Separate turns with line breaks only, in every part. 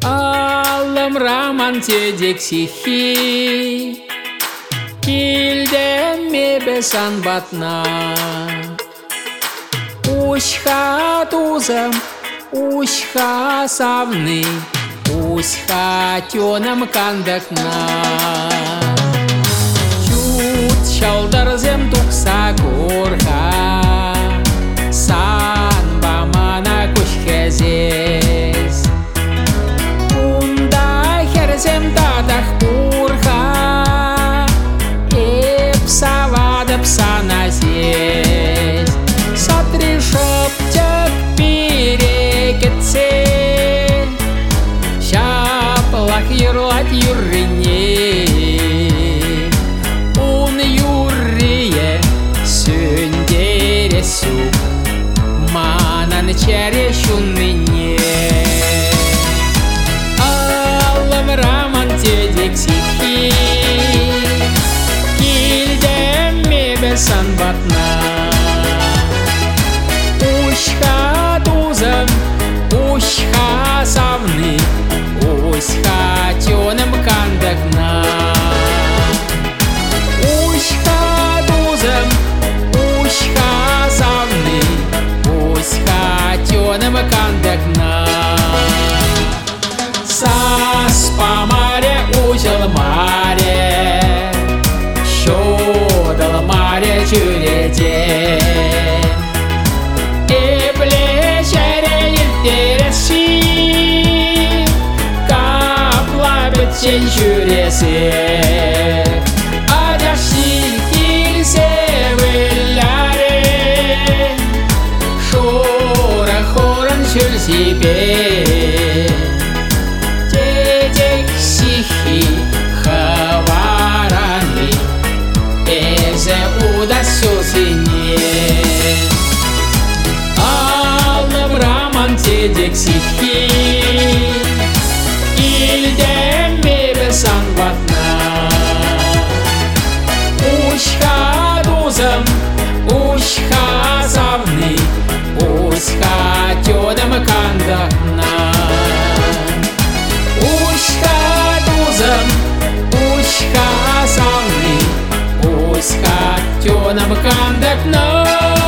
Алым раман тедек сихи, килдем мебесан батна. Ушха тузам, ушха савны, ушха тёнам кандакна. Чут шалдарзем тукса горха, сан бамана кушхезес. Унда херзем дадах пурха, эпсавада псана здесь. Сотри шептек перекетсе, шаплах юрлать юррине. Он юррие сөндересу, манан черешуннине. Алым раман тедек сихи, килдем мебесан батна. Ушха тузам, ушха савны, ушха тёнам кандакна. Ушха тузам, ушха савны, ушха тёнам кандакна. Сас по маре узел маре, щодал маре чуреде. Сен жүресе, адаши килсе вылляре, шора хоран жүрсипе. Тедек сихи хаварани, эзе удасусине. Алым раман тедек сихи, килдем мебесан батна. Ушха тузам, ушха савны, ушха тёнам кандакна. Ушха тузам, ушха савны, ушха тёнам кандакна.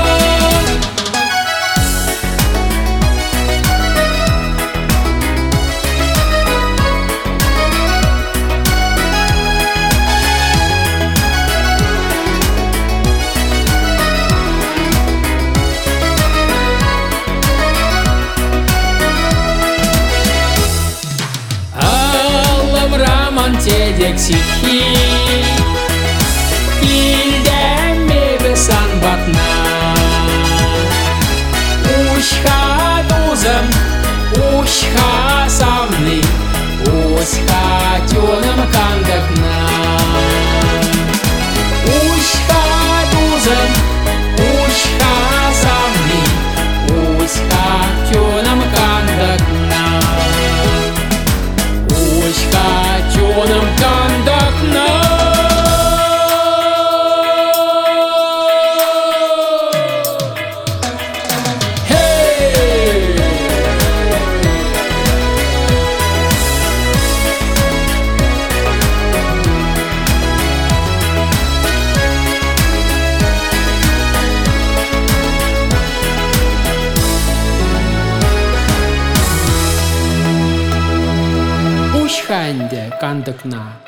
Тедек сихи, килдем мебесан батна. Ушха тузам, ушха савны, ушха тёнам кандакна. Ушха тузам, ушха савны, ушха тёнам кандакна. Ушха тёнам кандакна. Ушханде кандакна.